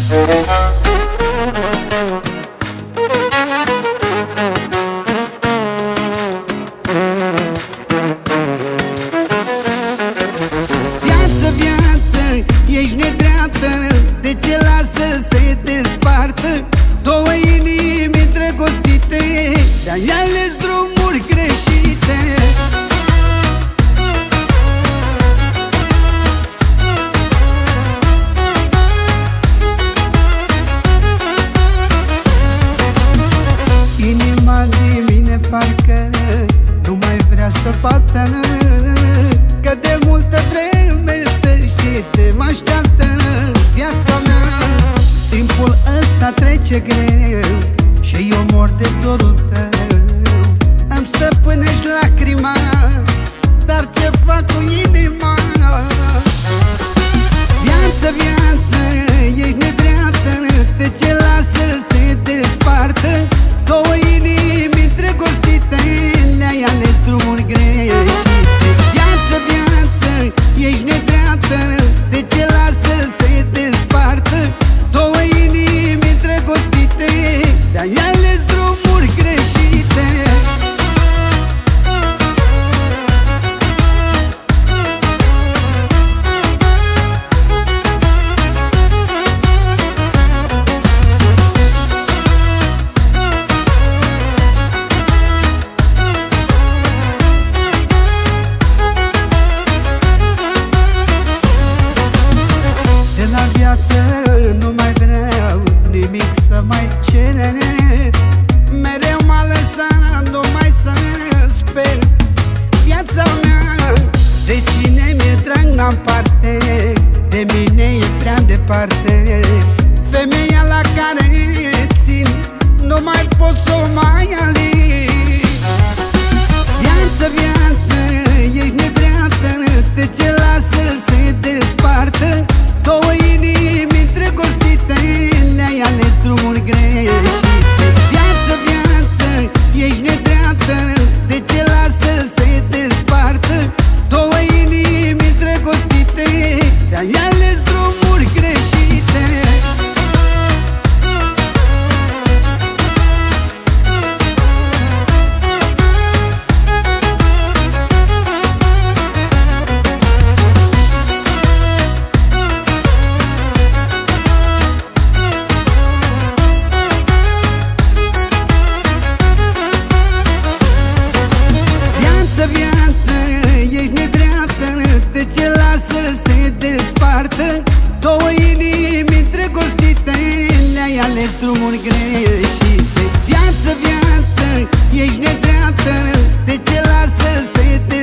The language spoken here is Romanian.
Viață, viață, ești nedreaptă, de ce lasă să se despartă două inimi îndrăgostite? De-ai ales drumuri greșite. Inima din mine parcă nu mai vrea să bată, că de multă vreme stă și te mă așteaptă. Viața mea, timpul ăsta trece greu și eu mor de dorul tău. Îmi stăpânești lacrima, dar ce fac cu inima? Viață, viață, ești nedreaptă, de ce lasă să se despartă două inimi îndrăgostite? Le-ai ales drumuri greșite. Viață, viață, ești nedreaptă, de ce lasă să se despartă două inimi îndrăgostite? Le-ai ales drumuri greșite. Nu mai vreau nimic să mai cere, mereu m-a lăsat numai să sper. Viața mea, de cine mi-e drag n-am parte, de mine e prea departe. Femeia la care țin, nu mai pot să o mai aling. Viață, viață, ești nedreaptă, de ce lasă să se despartă două inimi îndrăgostite? Le-ai ales drumuri greșite. Viață, viață, ești nedreaptă, de ce lasă să se despartă două inimi îndrăgostite? Le-ai ales drumuri greșite. Viață, ești nedreaptă, de ce lasă să se despartă două inimi îndrăgostite? Le-ai ales drumuri greșite. Viață, viață, ești nedreaptă, de ce lasă să se despartă